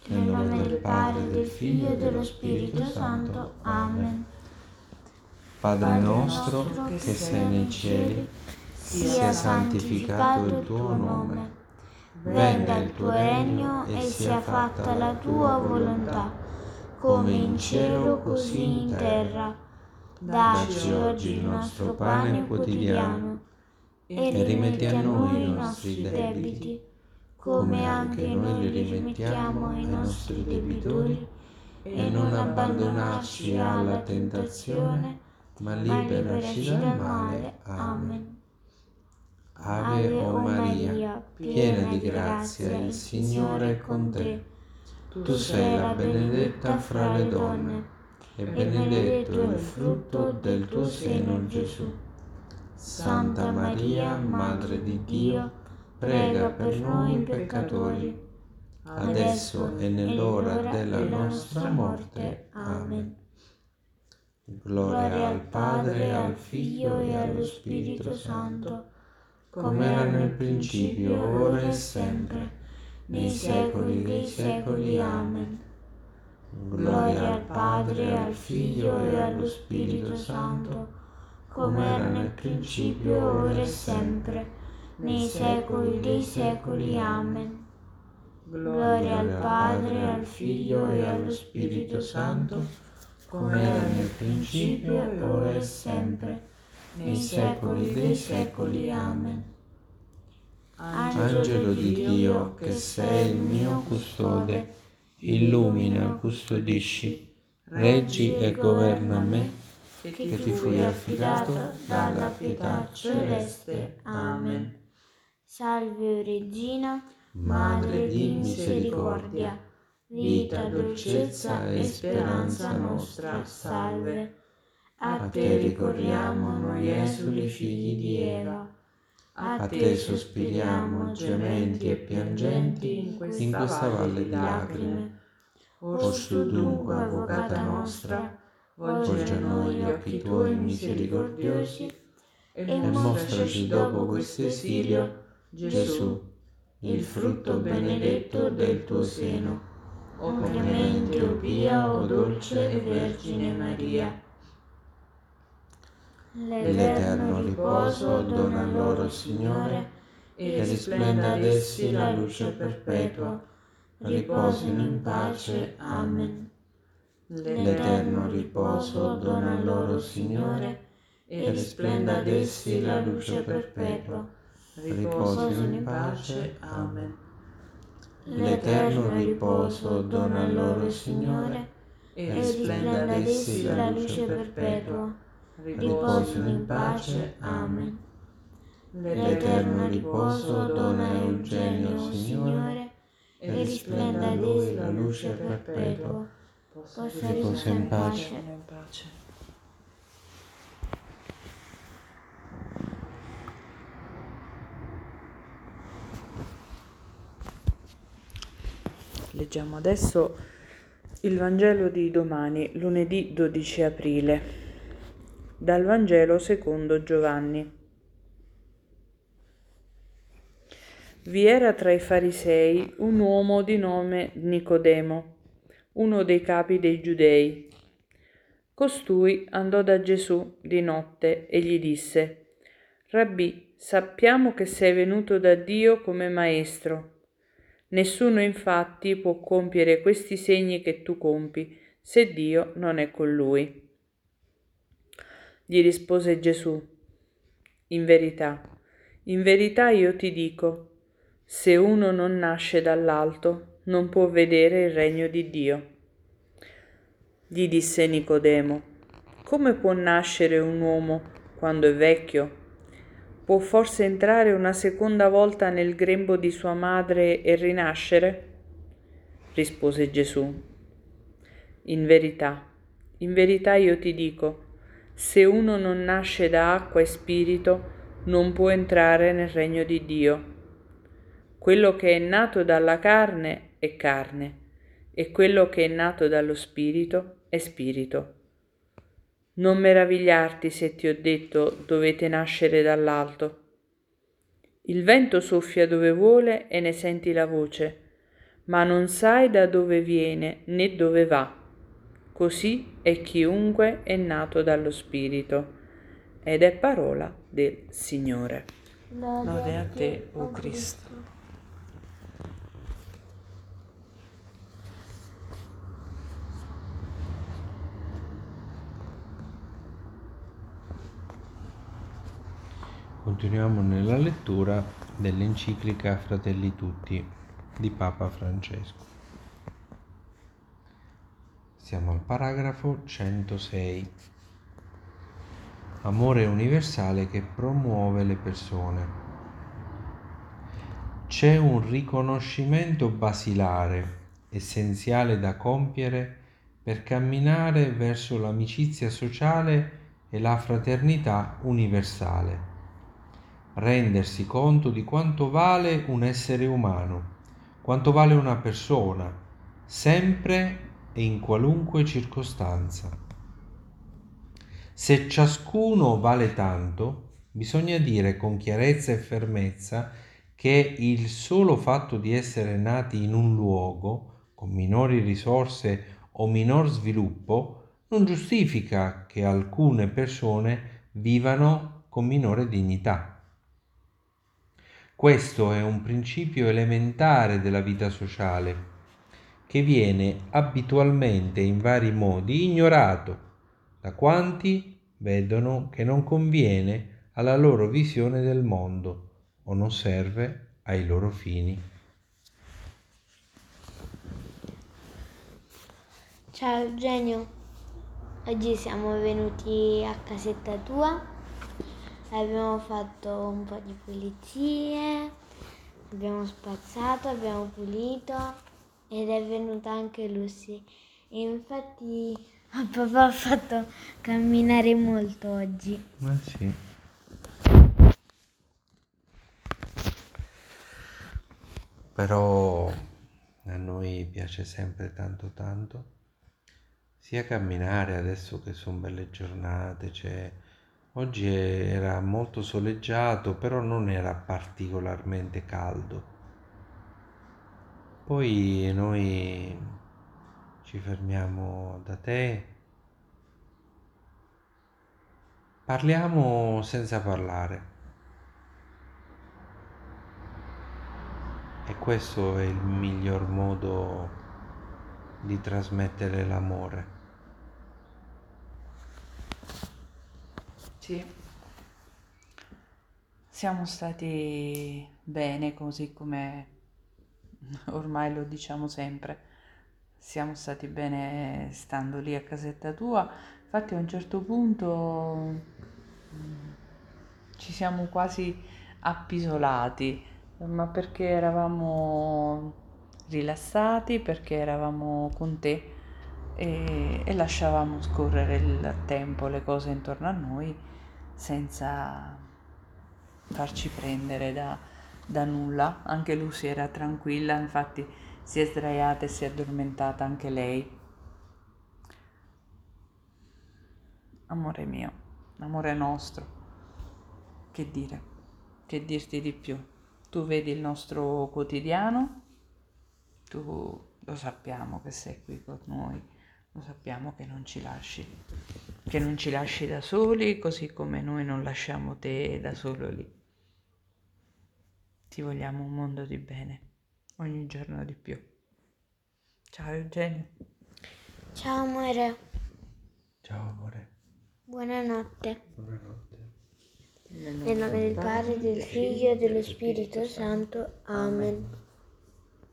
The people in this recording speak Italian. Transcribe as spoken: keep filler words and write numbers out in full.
Nel nome del Padre, del Figlio e dello Spirito Santo. Amen. Padre nostro che sei nei cieli, sia santificato il tuo nome. Venga il tuo regno e sia fatta la tua volontà, come in cielo così in terra. Dacci oggi il nostro pane quotidiano e rimetti a noi i nostri debiti, come anche noi li rimettiamo ai nostri debitori, e non abbandonarci alla tentazione, ma liberaci dal male. Amen. Ave o Maria, piena di grazia, il Signore è con te. Tu sei la benedetta fra le donne, e benedetto è il frutto del tuo seno, Gesù. Santa Maria, Madre di Dio, prega per noi peccatori, adesso e nell'ora della nostra morte. Amen. Gloria al Padre, al Figlio e allo Spirito Santo, come era nel principio, ora e sempre, nei secoli dei secoli. Amen. Gloria al Padre, al Figlio e allo Spirito Santo, come era nel principio, ora e sempre, nei secoli dei secoli. Amen. Gloria al Padre, al Figlio e allo Spirito Santo, come era nel principio, ora e sempre, nei secoli dei secoli. Amen. Angelo di Dio, che sei il mio custode, illumina, custodisci, reggi e governa me, che ti fui affidato dalla pietà celeste. Amen. Salve, o Regina, Madre di misericordia, vita, dolcezza e speranza nostra, salve. A te ricorriamo noi esuli figli di Eva. A te sospiriamo, gementi e piangenti, in questa valle di lacrime. Orsu dunque, avvocata nostra, volgi a noi gli occhi tuoi misericordiosi e mostraci dopo questo esilio Gesù, il frutto benedetto del tuo seno. O clemente, o pia, o dolce e Vergine Maria. L'eterno riposo dona loro, Signore, e risplenda ad essi la luce perpetua. Riposino in pace. Amen. L'eterno riposo dona loro, Signore, e risplenda ad essi la luce perpetua. Riposino in pace. Amen. L'eterno riposo dona loro, Signore, e risplenda ad essi la luce perpetua. Riposino in pace. Amen. L'eterno riposo dona a Eugenio, Signore, e risplenda a lui la luce perpetua. Riposa in pace. Leggiamo adesso il Vangelo di domani, lunedì dodici aprile, dal Vangelo secondo Giovanni. Vi era tra i farisei un uomo di nome Nicodemo, uno dei capi dei Giudei. Costui andò da Gesù di notte e gli disse: Rabbì, sappiamo che sei venuto da Dio come maestro. Nessuno infatti può compiere questi segni che tu compi, se Dio non è con lui. Gli rispose Gesù: In verità, in verità io ti dico, se uno non nasce dall'alto, non può vedere il regno di Dio. Gli disse Nicodemo: Come può nascere un uomo quando è vecchio? Può forse entrare una seconda volta nel grembo di sua madre e rinascere? Rispose Gesù: In verità, in verità io ti dico, se uno non nasce da acqua e spirito, non può entrare nel regno di Dio. Quello che è nato dalla carne è carne, e quello che è nato dallo spirito è spirito. Non meravigliarti se ti ho detto dovete nascere dall'alto. Il vento soffia dove vuole e ne senti la voce, ma non sai da dove viene né dove va. Così è chiunque è nato dallo Spirito. Ed è parola del Signore. Lode a te, o Cristo. Continuiamo nella lettura dell'enciclica Fratelli Tutti di Papa Francesco. Siamo al paragrafo centosei. Amore universale che promuove le persone. C'è un riconoscimento basilare, essenziale da compiere per camminare verso l'amicizia sociale e la fraternità universale. Rendersi conto di quanto vale un essere umano, quanto vale una persona, sempre e in qualunque circostanza. Se ciascuno vale tanto, bisogna dire con chiarezza e fermezza che il solo fatto di essere nati in un luogo con minori risorse o minor sviluppo non giustifica che alcune persone vivano con minore dignità. Questo è un principio elementare della vita sociale, che viene abitualmente in vari modi ignorato da quanti vedono che non conviene alla loro visione del mondo o non serve ai loro fini. Ciao Eugenio, oggi siamo venuti a casetta tua, abbiamo fatto un po' di pulizie, abbiamo spazzato, abbiamo pulito ed è venuta anche Lucy. E infatti papà ha fatto camminare molto oggi. Ma sì. Però a noi piace sempre tanto tanto sia camminare adesso che sono belle giornate, cioè oggi era molto soleggiato, però non era particolarmente caldo. Poi noi ci fermiamo da te, parliamo senza parlare. E questo è il miglior modo di trasmettere l'amore. Sì, siamo stati bene così come ormai lo diciamo sempre. Siamo stati bene stando lì a casetta tua. Infatti a un certo punto mm, ci siamo quasi appisolati, ma perché eravamo rilassati, perché eravamo con te e, e lasciavamo scorrere il tempo, le cose intorno a noi senza farci prendere da, da nulla. Anche Lucy era tranquilla, infatti si è sdraiata e si è addormentata anche lei. Amore mio, amore nostro, che dire, che dirti di più? Tu vedi il nostro quotidiano, tu lo sappiamo che sei qui con noi, lo sappiamo che non ci lasci, che non ci lasci da soli, così come noi non lasciamo te da solo lì. Ti vogliamo un mondo di bene, ogni giorno di più. Ciao Eugenio. Ciao amore, Ciao amore. buonanotte. Buonanotte. Nel nome del Padre, del Figlio e dello Spirito Santo. Amen.